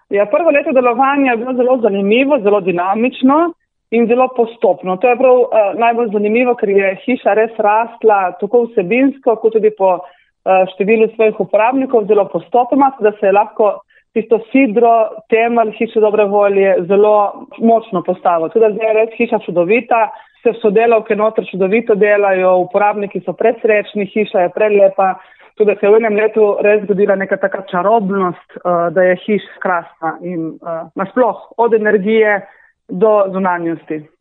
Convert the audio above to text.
Ja, prvo leto delovanja je bilo zelo zanimivo, zelo dinamično in zelo postopno. To je prav najbolj zanimivo, ker je hiša res rastla tako vsebinsko, kot tudi po številu svojih uporabnikov, zelo postopoma, da se je lahko tisto sidro, temelj hiše dobre volje zelo močno postavil. Tudi zdaj je res hiša čudovita, vse sodelavke noter čudovito delajo, uporabniki so presrečni, hiša je prelepa. Tudi se je v enem letu res zgodila neka taka čarobnost, da je hiša krasna in nasploh od energije do zunanjosti.